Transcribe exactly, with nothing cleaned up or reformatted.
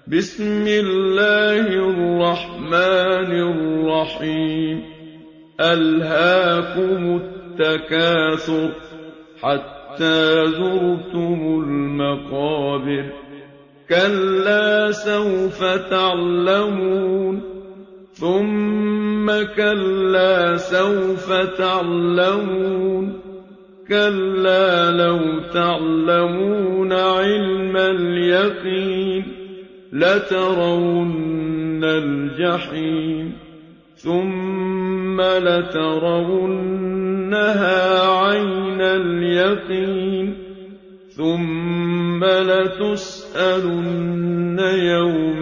بسم الله الرحمن الرحيم ألهاكم التكاثر حتى زرتم المقابر كلا سوف تعلمون ثم كلا سوف تعلمون كلا لو تعلمون علم اليقين لترون الجحيم ثم لترونها عين اليقين ثم لتسألن يومئذ